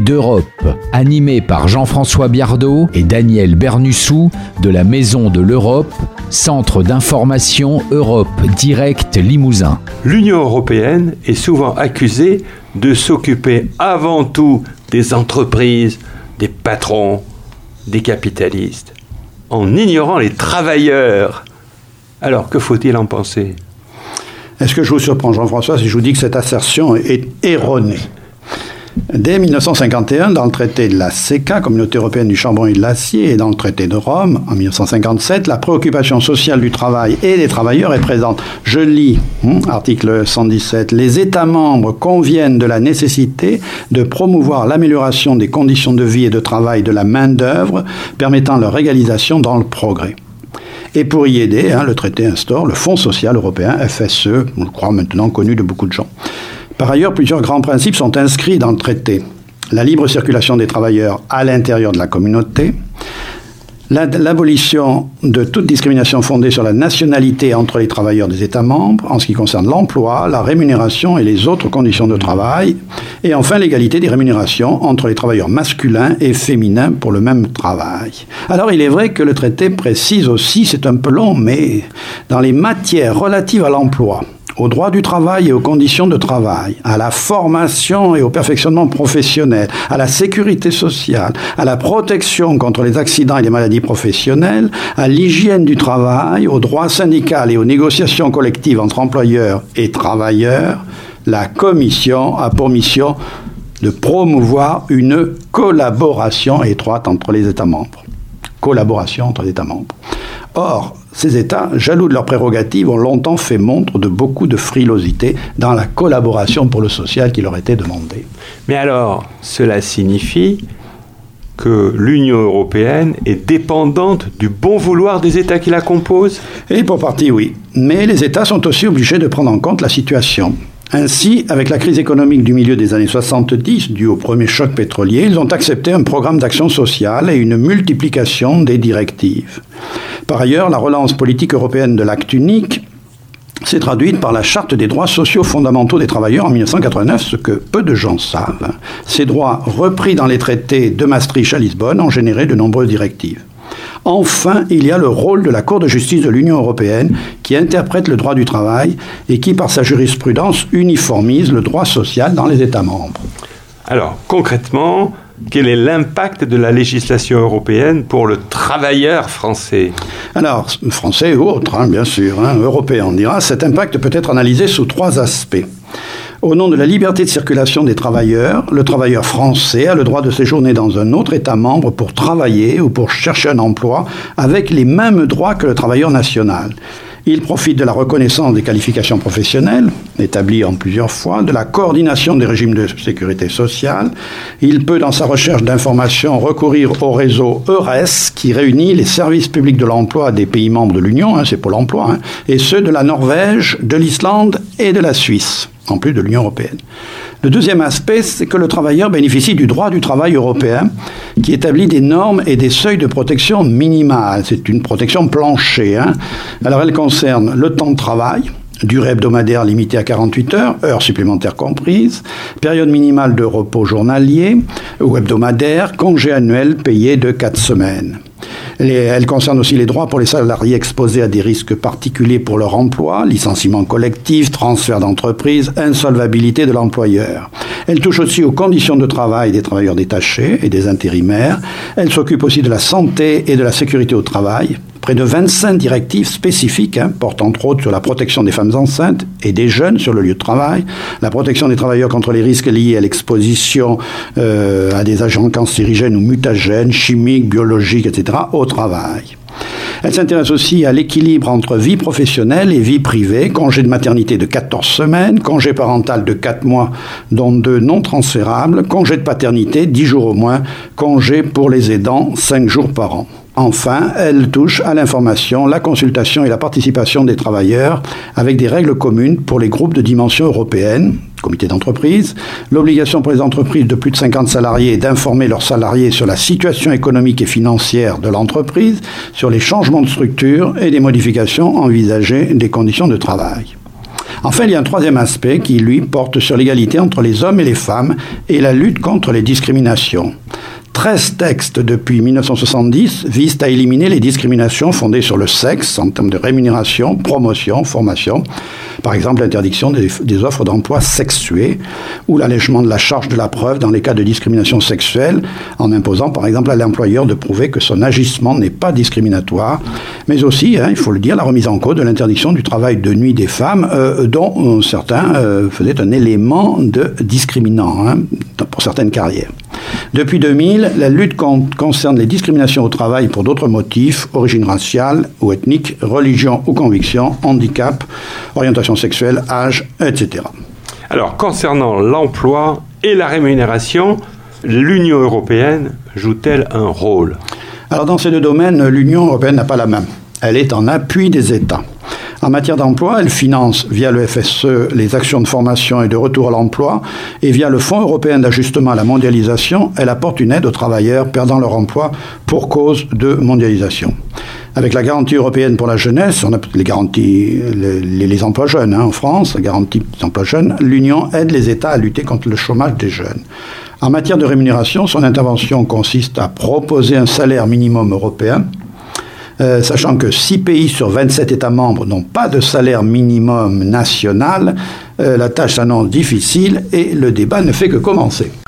d'Europe, animé par Jean-François Biardot et Daniel Bernussou de la Maison de l'Europe, Centre d'information Europe Direct Limousin. L'Union européenne est souvent accusée de s'occuper avant tout des entreprises, des patrons, des capitalistes, en ignorant les travailleurs. Alors, que faut-il en penser ? Est-ce que je vous surprends, Jean-François, si je vous dis que cette assertion est erronée ? Dès 1951, dans le traité de la CECA, Communauté européenne du charbon et de l'acier, et dans le traité de Rome, en 1957, la préoccupation sociale du travail et des travailleurs est présente. Je lis, article 117, « Les États membres conviennent de la nécessité de promouvoir l'amélioration des conditions de vie et de travail de la main-d'œuvre, permettant leur égalisation dans le progrès. » Et pour y aider, le traité instaure le Fonds social européen, FSE, je crois maintenant connu de beaucoup de gens. Par ailleurs, plusieurs grands principes sont inscrits dans le traité. La libre circulation des travailleurs à l'intérieur de la communauté, l'abolition de toute discrimination fondée sur la nationalité entre les travailleurs des États membres en ce qui concerne l'emploi, la rémunération et les autres conditions de travail, et enfin l'égalité des rémunérations entre les travailleurs masculins et féminins pour le même travail. Alors il est vrai que le traité précise aussi, c'est un peu long, mais dans les matières relatives à l'emploi, au droit du travail et aux conditions de travail, à la formation et au perfectionnement professionnel, à la sécurité sociale, à la protection contre les accidents et les maladies professionnelles, à l'hygiène du travail, au droit syndical et aux négociations collectives entre employeurs et travailleurs, la Commission a pour mission de promouvoir une collaboration étroite entre les États membres. Collaboration entre les États membres. Or, ces États, jaloux de leurs prérogatives, ont longtemps fait montre de beaucoup de frilosité dans la collaboration pour le social qui leur était demandée. Mais alors, cela signifie que l'Union européenne est dépendante du bon vouloir des États qui la composent ? Et pour partie, oui. Mais les États sont aussi obligés de prendre en compte la situation. Ainsi, avec la crise économique du milieu des années 70, due au premier choc pétrolier, ils ont accepté un programme d'action sociale et une multiplication des directives. Par ailleurs, la relance politique européenne de l'acte unique s'est traduite par la Charte des droits sociaux fondamentaux des travailleurs en 1989, ce que peu de gens savent. Ces droits, repris dans les traités de Maastricht à Lisbonne, ont généré de nombreuses directives. Enfin, il y a le rôle de la Cour de justice de l'Union européenne qui interprète le droit du travail et qui, par sa jurisprudence, uniformise le droit social dans les États membres. Alors, concrètement, quel est l'impact de la législation européenne pour le travailleur français ? Alors, français ou autre, bien sûr, européen, on dira. Cet impact peut être analysé sous 3 aspects. Au nom de la liberté de circulation des travailleurs, le travailleur français a le droit de séjourner dans un autre État membre pour travailler ou pour chercher un emploi avec les mêmes droits que le travailleur national. Il profite de la reconnaissance des qualifications professionnelles, établies en plusieurs fois, de la coordination des régimes de sécurité sociale. Il peut, dans sa recherche d'informations, recourir au réseau EURES, qui réunit les services publics de l'emploi des pays membres de l'Union, c'est Pôle emploi, et ceux de la Norvège, de l'Islande et de la Suisse, en plus de l'Union européenne. Le deuxième aspect, c'est que le travailleur bénéficie du droit du travail européen qui établit des normes et des seuils de protection minimales. C'est une protection plancher. Alors elle concerne le temps de travail, durée hebdomadaire limitée à 48 heures, heures supplémentaires comprises, période minimale de repos journalier ou hebdomadaire, congé annuel payé de 4 semaines. Elle concerne aussi les droits pour les salariés exposés à des risques particuliers pour leur emploi, licenciement collectif, transfert d'entreprise, insolvabilité de l'employeur. Elle touche aussi aux conditions de travail des travailleurs détachés et des intérimaires. Elle s'occupe aussi de la santé et de la sécurité au travail. Près de 25 directives spécifiques portent entre autres sur la protection des femmes enceintes et des jeunes sur le lieu de travail, la protection des travailleurs contre les risques liés à l'exposition à des agents cancérigènes ou mutagènes, chimiques, biologiques, etc. au travail. Elle s'intéresse aussi à l'équilibre entre vie professionnelle et vie privée, congé de maternité de 14 semaines, congé parental de 4 mois, dont 2 non transférables, congé de paternité, 10 jours au moins, congé pour les aidants, 5 jours par an. Enfin, elle touche à l'information, la consultation et la participation des travailleurs avec des règles communes pour les groupes de dimension européenne, comité d'entreprise, l'obligation pour les entreprises de plus de 50 salariés d'informer leurs salariés sur la situation économique et financière de l'entreprise, sur les changements de structure et les modifications envisagées des conditions de travail. Enfin, il y a un troisième aspect qui, lui, porte sur l'égalité entre les hommes et les femmes et la lutte contre les discriminations. 13 textes depuis 1970 visent à éliminer les discriminations fondées sur le sexe en termes de rémunération, promotion, formation. Par exemple, l'interdiction des offres d'emploi sexuées ou l'allègement de la charge de la preuve dans les cas de discrimination sexuelle en imposant par exemple à l'employeur de prouver que son agissement n'est pas discriminatoire. Mais aussi, il faut le dire, la remise en cause de l'interdiction du travail de nuit des femmes dont certains faisaient un élément de discriminant pour certaines carrières. Depuis 2000, la lutte concerne les discriminations au travail pour d'autres motifs, origine raciale ou ethnique, religion ou conviction, handicap, orientation sexuelle, âge, etc. Alors, concernant l'emploi et la rémunération, l'Union européenne joue-t-elle un rôle ? Alors, dans ces deux domaines, l'Union européenne n'a pas la main. Elle est en appui des États. En matière d'emploi, elle finance via le FSE les actions de formation et de retour à l'emploi et via le Fonds européen d'ajustement à la mondialisation, elle apporte une aide aux travailleurs perdant leur emploi pour cause de mondialisation. Avec la garantie européenne pour la jeunesse, on a les garanties, les emplois jeunes en France, la garantie des emplois jeunes, l'Union aide les États à lutter contre le chômage des jeunes. En matière de rémunération, son intervention consiste à proposer un salaire minimum européen, sachant que 6 pays sur 27 États membres n'ont pas de salaire minimum national, la tâche s'annonce difficile et le débat ne fait que commencer.